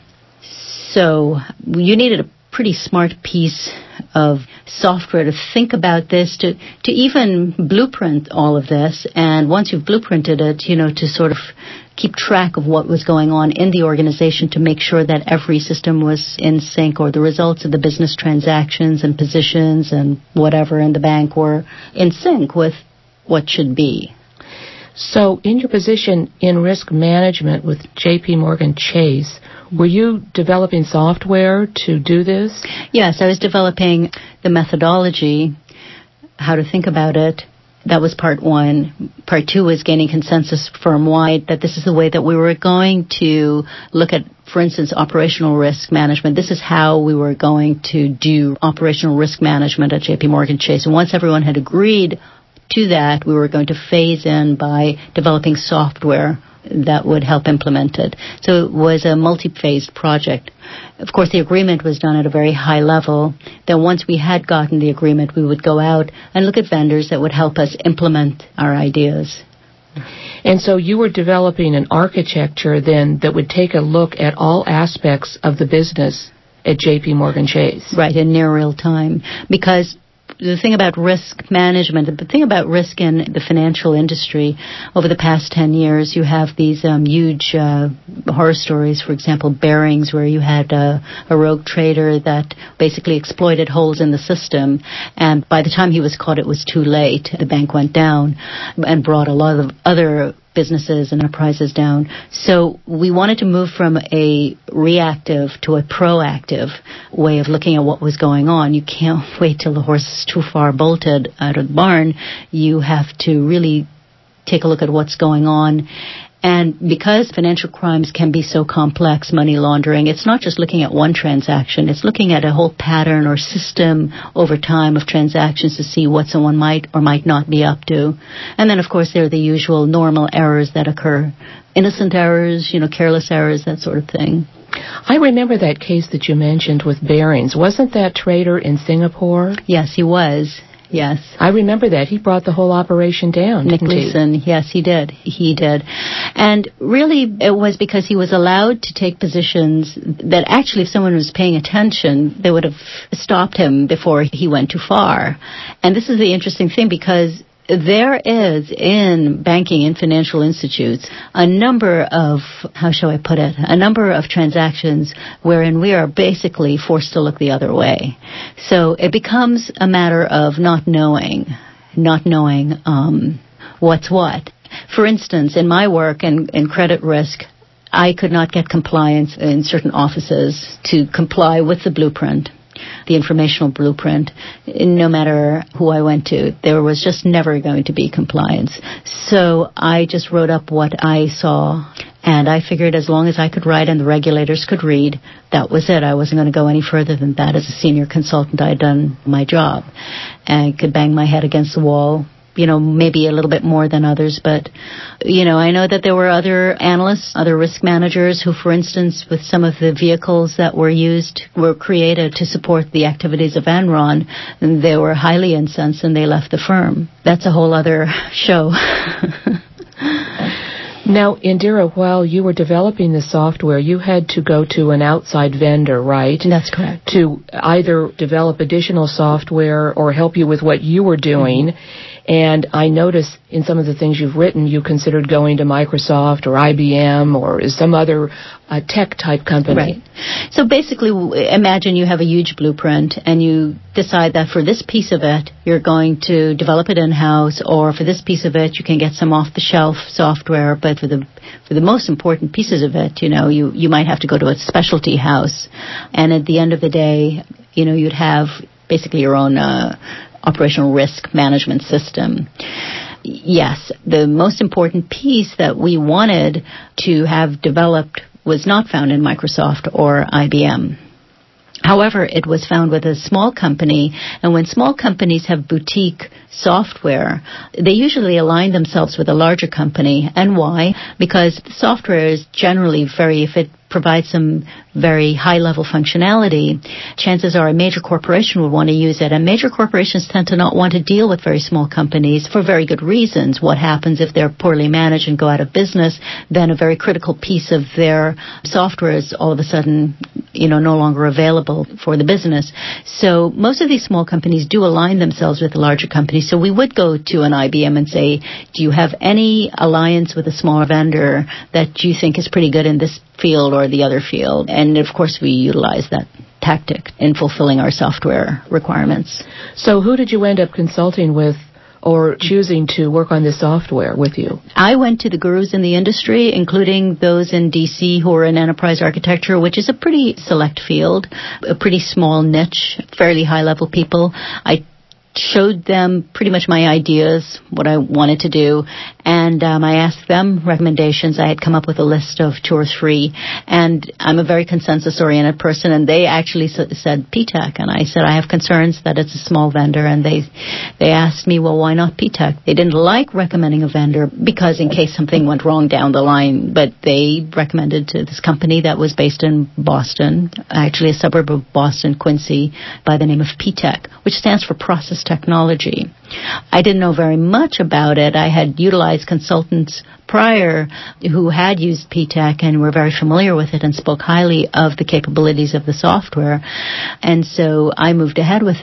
So you needed a pretty smart piece of software to think about this, to even blueprint all of this. And once you've blueprinted it, to sort of keep track of what was going on in the organization to make sure that every system was in sync, or the results of the business transactions and positions and whatever in the bank were in sync with what should be. So in your position in risk management with J.P. Morgan Chase, were you developing software to do this? Yes, I was developing the methodology, how to think about it. That was part one. Part two was gaining consensus firm-wide that this is the way that we were going to look at, for instance, operational risk management. This is how we were going to do operational risk management at J.P. Morgan Chase. And once everyone had agreed to that, we were going to phase in by developing software that would help implement it. So it was a multi-phased project. Of course, the agreement was done at a very high level. Then once we had gotten the agreement, we would go out and look at vendors that would help us implement our ideas. And so you were developing an architecture then that would take a look at all aspects of the business at J.P. Morgan Chase. Right, in near real time. Because the thing about risk management, the thing about risk in the financial industry, over the past 10 years, you have these huge horror stories, for example, Barings, where you had a rogue trader that basically exploited holes in the system, and by the time he was caught, it was too late. The bank went down and brought a lot of other businesses and enterprises down. So we wanted to move from a reactive to a proactive way of looking at what was going on. You can't wait till the horse is too far bolted out of the barn. You have to really take a look at what's going on. And because financial crimes can be so complex, money laundering, it's not just looking at one transaction. It's looking at a whole pattern or system over time of transactions to see what someone might or might not be up to. And then, of course, there are the usual normal errors that occur. Innocent errors, careless errors, that sort of thing. I remember that case that you mentioned with Barings. Wasn't that trader in Singapore? Yes, he was. Yes. I remember that. He brought the whole operation down, Nick Leeson, yes, he did. He did. And really, it was because he was allowed to take positions that actually, if someone was paying attention, they would have stopped him before he went too far. And this is the interesting thing, because there is in banking and financial institutes a number of, how shall I put it, a number of transactions wherein we are basically forced to look the other way. So it becomes a matter of not knowing what's what. For instance, in my work in credit risk, I could not get compliance in certain offices to comply with the blueprint, the informational blueprint. No matter who I went to, there was just never going to be compliance. So I just wrote up what I saw, and I figured as long as I could write and the regulators could read, that was it. I wasn't going to go any further than that. As a senior consultant, I had done my job and could bang my head against the wall, maybe a little bit more than others. But, I know that there were other analysts, other risk managers who, for instance, with some of the vehicles that were created to support the activities of Enron, they were highly incensed and they left the firm. That's a whole other show. Now, Indira, while you were developing the software, you had to go to an outside vendor, right? That's correct. To either develop additional software or help you with what you were doing. Mm-hmm. And I notice in some of the things you've written, you considered going to Microsoft or IBM or some other tech-type company. Right. So basically, imagine you have a huge blueprint and you decide that for this piece of it, you're going to develop it in-house, or for this piece of it, you can get some off-the-shelf software, but for the most important pieces of it, you might have to go to a specialty house. And at the end of the day, you'd have basically your own operational risk management system. Yes, the most important piece that we wanted to have developed was not found in Microsoft or IBM. However, it was found with a small company, and when small companies have boutique software, they usually align themselves with a larger company. And why? Because the software is generally if it provides some very high-level functionality, chances are a major corporation will want to use it. And major corporations tend to not want to deal with very small companies for very good reasons. What happens if they're poorly managed and go out of business? Then a very critical piece of their software is all of a sudden, no longer available for the business. So most of these small companies do align themselves with the larger companies. So we would go to an IBM and say, do you have any alliance with a smaller vendor that you think is pretty good in this field or the other field? And of course we utilize that tactic in fulfilling our software requirements. So who did you end up consulting with or choosing to work on this software with you? I went to the gurus in the industry, including those in D.C. who are in enterprise architecture, which is a pretty select field, a pretty small niche, fairly high-level people. I showed them pretty much my ideas, what I wanted to do, and I asked them recommendations. I had come up with a list of 2 or 3, and I'm a very consensus-oriented person, and they actually said P-TECH, and I said I have concerns that it's a small vendor, and they asked me, well, why not P-TECH? They didn't like recommending a vendor because in case something went wrong down the line, but they recommended to this company that was based in Boston, actually a suburb of Boston, Quincy, by the name of P-TECH, which stands for Process Technology. I didn't know very much about it. I had utilized consultants prior who had used P-TECH and were very familiar with it and spoke highly of the capabilities of the software. And so I moved ahead with it.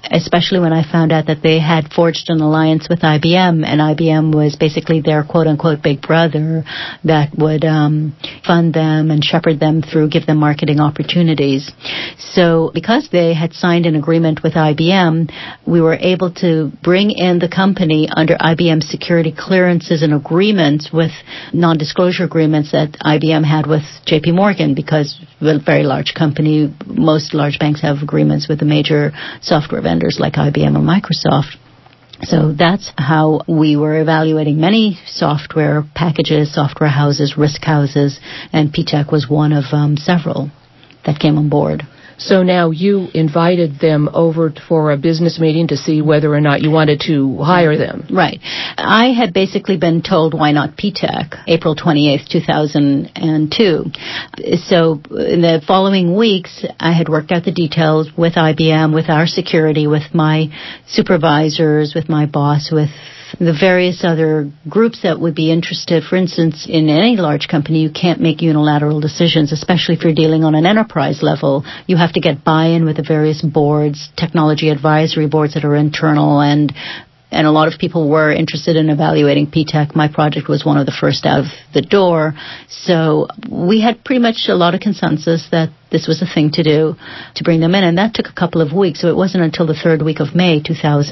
especially when I found out that they had forged an alliance with IBM, and IBM was basically their quote-unquote big brother that would fund them and shepherd them through, give them marketing opportunities. So because they had signed an agreement with IBM, we were able to bring in the company under IBM's security clearances and agreements with non-disclosure agreements that IBM had with JP Morgan, because we're a very large company. Most large banks have agreements with the major software vendors like IBM and Microsoft. So that's how we were evaluating many software packages, software houses, risk houses, and P-TECH was one of several that came on board. So now you invited them over for a business meeting to see whether or not you wanted to hire them. Right. I had basically been told, why not P-TECH, April 28th, 2002. So in the following weeks, I had worked out the details with IBM, with our security, with my supervisors, with my boss, with the various other groups that would be interested. For instance, in any large company, you can't make unilateral decisions, especially if you're dealing on an enterprise level. You have to get buy-in with the various boards, technology advisory boards that are internal, and a lot of people were interested in evaluating P-TECH. My project was one of the first out of the door. So we had pretty much a lot of consensus that this was a thing to do, to bring them in. And that took a couple of weeks. So it wasn't until the third week of May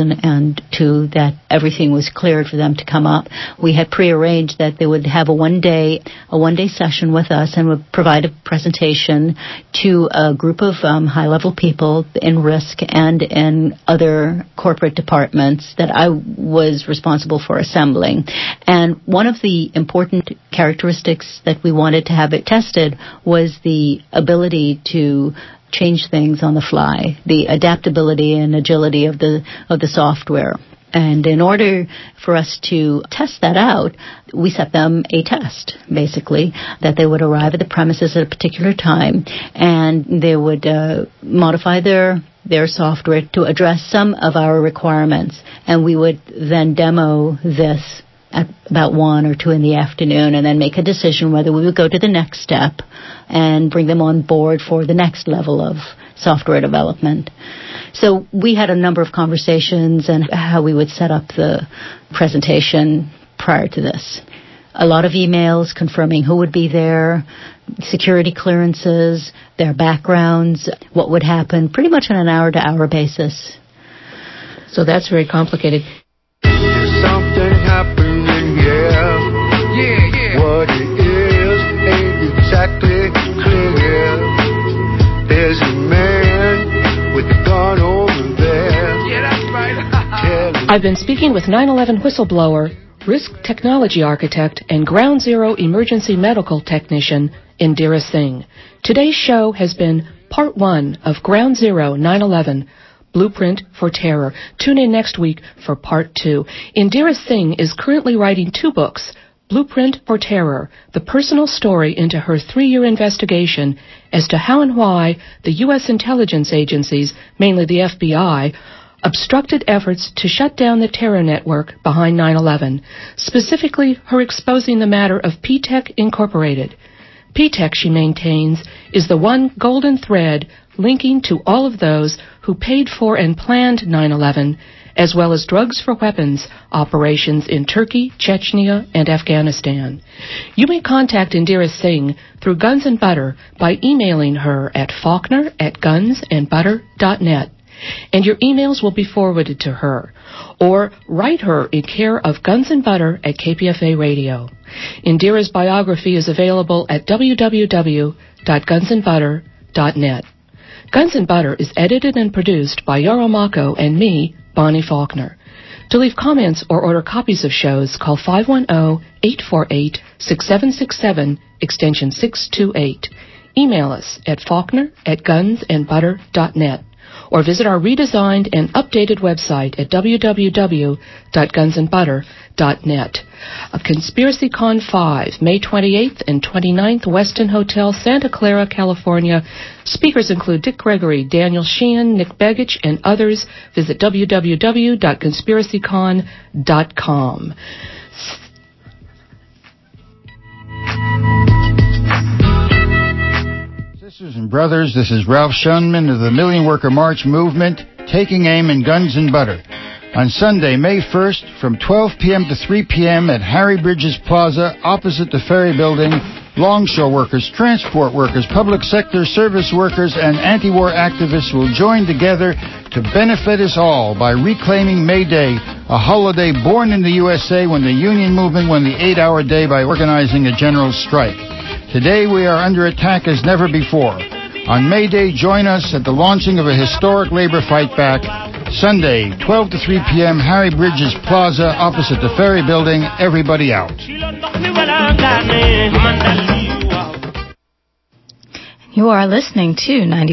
2002 that everything was cleared for them to come up. We had prearranged that they would have a one-day session with us and would provide a presentation to a group of high-level people in risk and in other corporate departments that I was responsible for assembling. And one of the important characteristics that we wanted to have it tested was the ability to change things on the fly, the adaptability and agility of the software. And in order for us to test that out, we set them a test, basically, that they would arrive at the premises at a particular time, and they would modify their software to address some of our requirements. And we would then demo this at about 1 or 2 in the afternoon, and then make a decision whether we would go to the next step and bring them on board for the next level of software development. So we had a number of conversations and how we would set up the presentation prior to this. A lot of emails confirming who would be there, security clearances, their backgrounds, what would happen, pretty much on an hour-to-hour basis. So that's very complicated. There's something happening here. What it is ain't exactly clear. There's a man with a gun over there. That's right. I've been speaking with 9/11 whistleblower, risk technology architect, and Ground Zero emergency medical technician Indira Singh. Today's show has been part 1 of Ground Zero 9/11. Blueprint for Terror. Tune in next week for part 2. Indira Singh is currently writing 2 books, Blueprint for Terror, the personal story into her 3-year investigation as to how and why the U.S. intelligence agencies, mainly the FBI, obstructed efforts to shut down the terror network behind 9/11, specifically her exposing the matter of P-TECH Incorporated. P-TECH, she maintains, is the one golden thread linking to all of those who paid for and planned 9/11, as well as drugs for weapons operations in Turkey, Chechnya, and Afghanistan. You may contact Indira Singh through Guns and Butter by emailing her at faulkner@gunsandbutter.net. And your emails will be forwarded to her, or write her in care of Guns and Butter at KPFA Radio. Indira's biography is available at www.gunsandbutter.net. Guns and Butter is edited and produced by Yarrow Mako and me, Bonnie Faulkner. To leave comments or order copies of shows, call 510-848-6767, extension 628. Email us at faulkner@gunsandbutter.net. Or visit our redesigned and updated website at www.gunsandbutter.net. A ConspiracyCon 5, May 28th and 29th, Westin Hotel, Santa Clara, California. Speakers include Dick Gregory, Daniel Sheehan, Nick Begich, and others. Visit www.conspiracycon.com. Sisters and brothers, this is Ralph Shunman of the Million Worker March Movement. Taking Aim and Guns and Butter. On Sunday, May 1st, from 12 p.m. to 3 p.m. at Harry Bridges Plaza, opposite the Ferry Building, longshore workers, transport workers, public sector service workers, and anti-war activists will join together to benefit us all by reclaiming May Day, a holiday born in the USA when the union movement won the 8-hour day by organizing a general strike. Today we are under attack as never before. On May Day, join us at the launching of a historic labor fight back. Sunday, 12 to 3 p.m., Harry Bridges Plaza, opposite the Ferry Building. Everybody out. You are listening to 94.